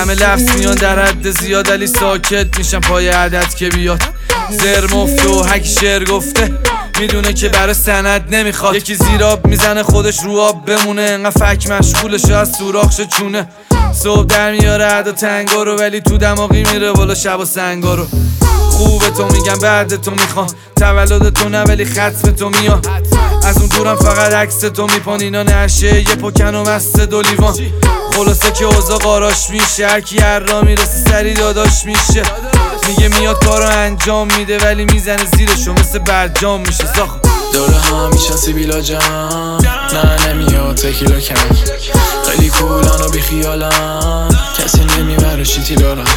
همه لفظ میان در حد زیاد ولی ساکت میشم پای عدد که بیاد. زر مفته و هک شعر گفته میدونه که برای سند نمیخواد. یکی زیراب میزنه خودش رو آب بمونه، انقدر فک مشغولش از سوراخش چونه. صبح در میاره عدا تنگا رو ولی تو دماغی میره بالا شب و سنگا رو. خوبه تو میگم بعد تو میخوام، تولد تو نه ولی ختم تو میاد. از اون دورم فقط عکس تو میپان، اینا نشه یه پکن و مست دو لیوان. خلاصه که اوضاع قاراش میشه، هرکی هر را میرسه سری داداش میشه. میگه میاد کارو انجام میده ولی میزنه زیرشو مثل برجام میشه زاخ. دوره ها میشنسی بیلا جان، نه نمیاد تکیلا کم. خیلی کولان و بیخیالن، کسی نمیبره شیتی دارن.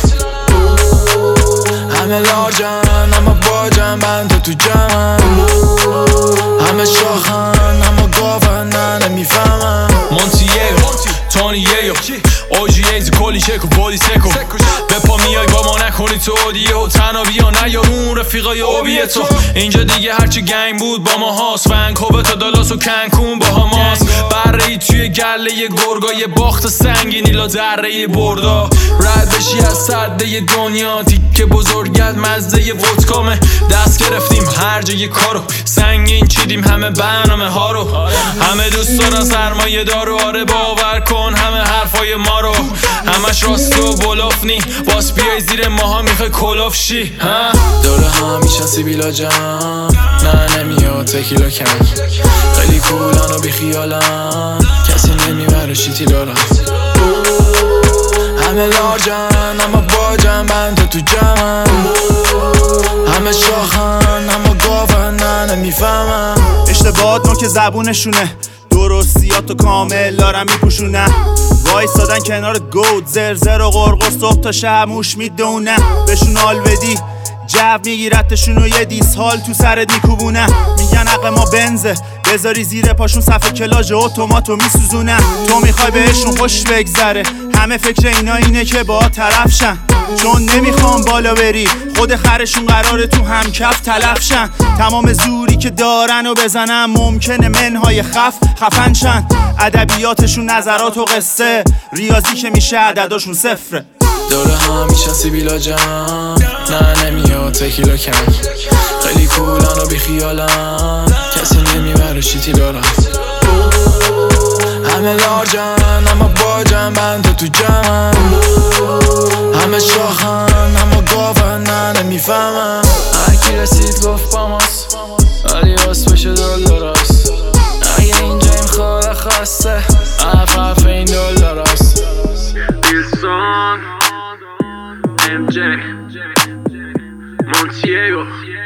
همه لارجن اما باجن، بند تو جمعن. همه شاخن اما گاون، نه نمیفهمن. مونتیگو تونیگو اوجیز کلی شک و بودی سکو. به پا میای با ما نکنی تو اودیه و تنها بیا نیار اون رفیقای اوبیه تو. اینجا دیگه هرچی گنگ بود با ما هاست، ونکوور تا دالاس و کنکون با هماست. بره ای توی گله گرگای باخت سنگینی لا دره بردا. رد بشی از سده دنیا تیکه بزرگت مزده ودکامه. دست گرفتیم هر جای کارو، سنگین چیدیم همه برنامه ها رو. همه دوست دارن سرمایه دارو، آره باور کن همه حرفای ما رو. همش راست و بلوفنی، باس بیای زیر ماها میخوای کلوف شی. دوره ها میشنسی بیلا جان، نه نمیاد تکیلا کم. خیلی کولن و بیخیالن، کسی نمیبره شیتی دارن. همه لارجن اما باجن، بند تو جمعن. همه شاخن اما گاون، نه نمیفهمن. اشتباهات نو که زبونشونه، درستیاتو کامل دارن میپوشونه. وایستادن کنار گود، زرزر و قرقر صبح تا شب موش میدونه. بهشون حال بدی جو میگیرتشون و یه دیس حال تو سرت میکوبونه. میگن عقل ما بنزه، بذاری زیر پاشون صفحه کلاژ اتوماتو میسوزونه. تو میخوای بهشون خوش بگذره، همه فکر اینا اینه که با طرف شن. چون نمیخوام بالا بری، خود خرشون قراره تو هم کف تلف شن. تمام زوری که دارن و بزنن ممکنه منهای خفن شن. ادبیاتشون نظرات و قصه، ریاضی که میشه عدداشون صفره. دوره ها میشنسی بیلا جان، نه نمیاد تکیلا کم. خیلی کولن و بیخیالن، کسی نمیبره شیتی دارن. همه لارجن اما باجن، بند تو جمعن. همه شاخن اما گاون، نه نمیفهمن. هرکی رسید گفت با ماست ولی اسمش دلاراست. اگه اینجا این خدا خواسته عفف این دلاراست. MJ Montiego